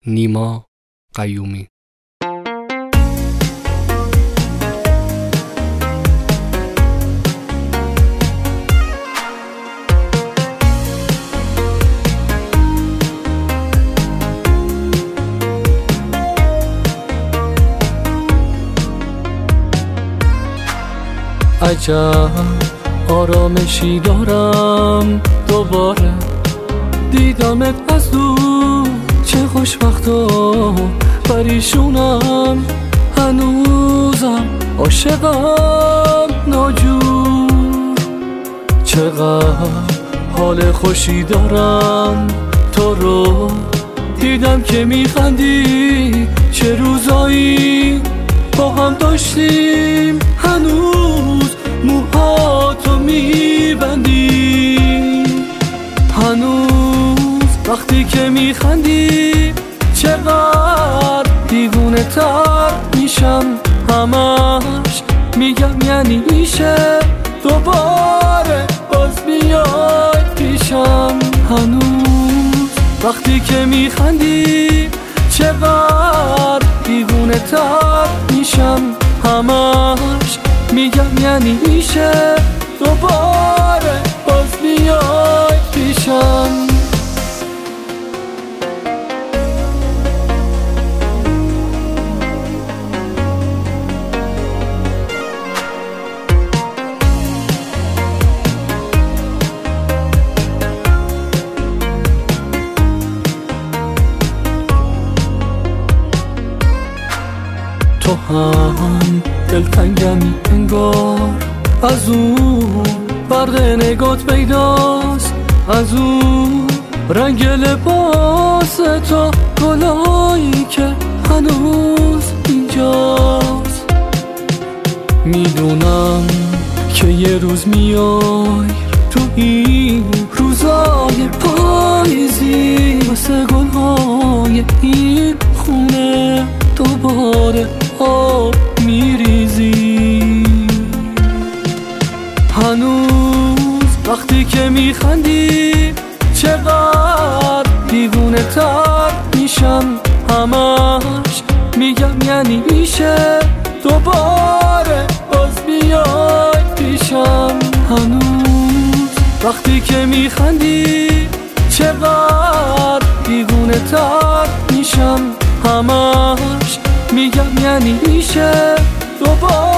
نیما قیومی. عجب آرامشی دارم دوباره دیدمت از دور، چه خوشبختا پریشونم، هنوزم عاشقم ناجور. چقدر حال خوشی دارم تو رو دیدم که میخندی، چه روزایی با هم داشتیم، هنوز موهاتو میبندی، هنوز وقتی که میخندی چقدر دیوونه تر میشم، همش میگم یعنی میشه دوباره باز بیای پیشم، هنوز وقتی که میخندی چقدر دیوونه تر میشم، همش میگم یعنی میشه دوباره باز بیای پیشم. تو هم دلتنگمی انگار، از اون برق نگات پیداست، از اون رنگ لباس تو، گلایی که هنوز اینجاست. میدونم که یه روز میای تو این روزای پاییزی، واسه گلهای این خونه دوباره آب میریزی، هنوز وقتی که میخندی چقدر دیوونه تر میشم، همش میگم یعنی میشه دوباره باز بیای پیشم، هنوز وقتی که میخندی چقدر دیوونه تر میشم، همش میگم یعنی میشه دوباره